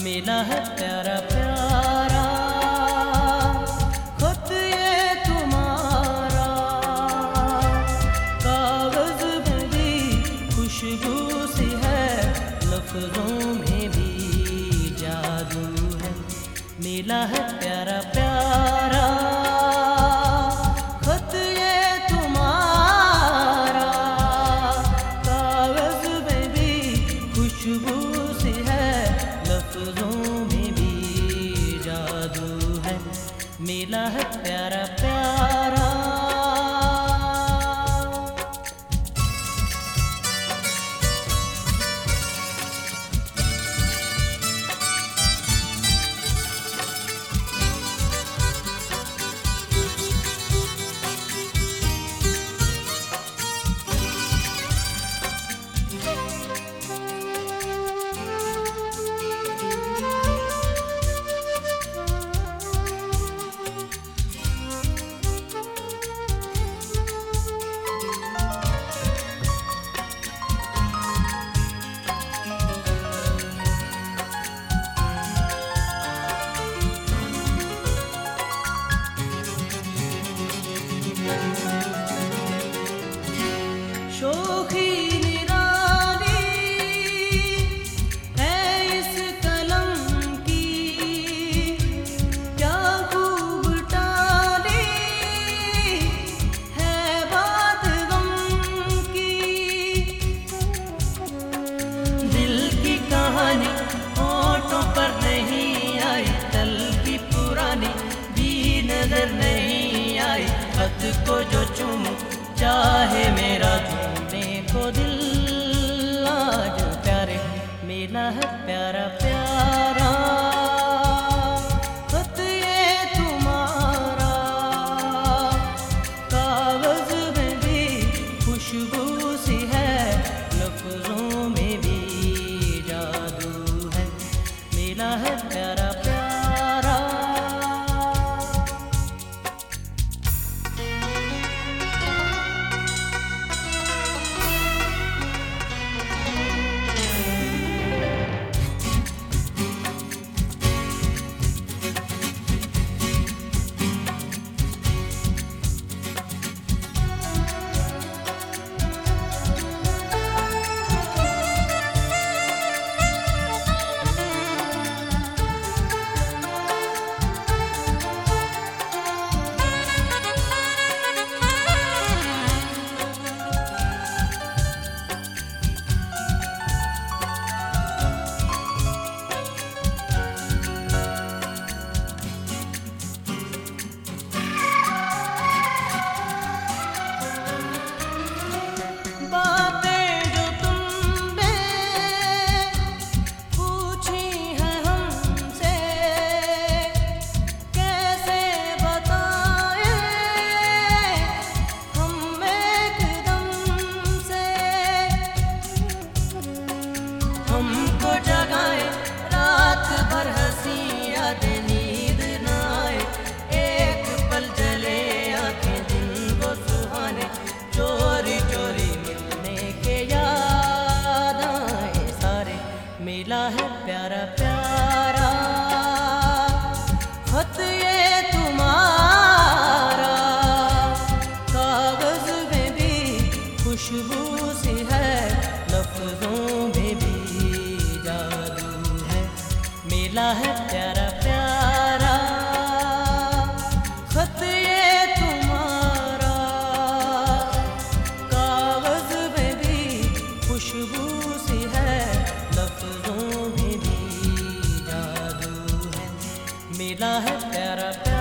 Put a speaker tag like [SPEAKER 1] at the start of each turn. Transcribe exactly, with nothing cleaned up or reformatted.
[SPEAKER 1] मिला है प्यारा प्यारा खत ये तुम्हारा, कागज में भी खुशबू सी है, लफ्जों में भी जादू है। मिला है प्यारा प्यारा खत ये तुम्हारा, कागज में भी खुशबू सी है, लफ्जों में भी जादू है। मिला है प्यारा प्यारा। शोखी निराली है इस कलम की, क्या खूब टाली है बात गम की। दिल की कहानी होठों पर नहीं आई, कल की पुरानी भी नजर नहीं आई। खत को जो चूमूं चाहे मेरा झूमने को दिल, आज प्यारे मिला है प्यारा प्यारा खत ये तुम्हारा, कागज में भी खुशबू सी है, लफ्जों में भी जादू है। मिला है प्यारा प्यारा। हमको जगाए रात भर हंसी यादें, नींद न आए एक पल जले आंखें, दिन वो सुहाने चोरी चोरी मिलने के याद आए सारे। मिला है प्यारा प्यारा खत ये तुम्हारा, कागज में भी खुशबू सी है, लफ्जों में भी जादू है। मिला है प्यारा प्यारा खत ये तुम्हारा, कागज में भी खुशबू सी है, लफ्जों में भी जादू है। मिला है प्यारा प्यारा।